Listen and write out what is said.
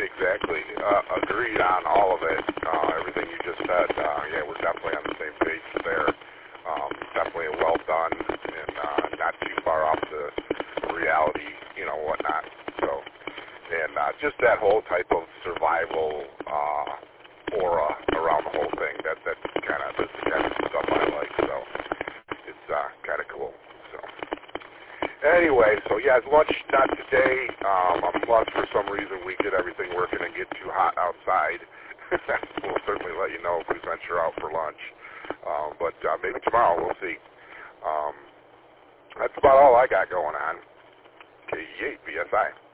exactly. Agreed on all of it. Everything you just said. Yeah, we're definitely on the same page there. Definitely well done and not too far off the reality, whatnot. So, and just that whole type of survival aura around the whole thing. That's kind of the kind of stuff I like. So it's kind of cool. So anyway, so yeah, lunch not today. Unless for some reason we get everything working and get too hot outside. We'll certainly let you know if we venture out for lunch. But maybe tomorrow, we'll see. That's about all I got going on. KE8 BSI.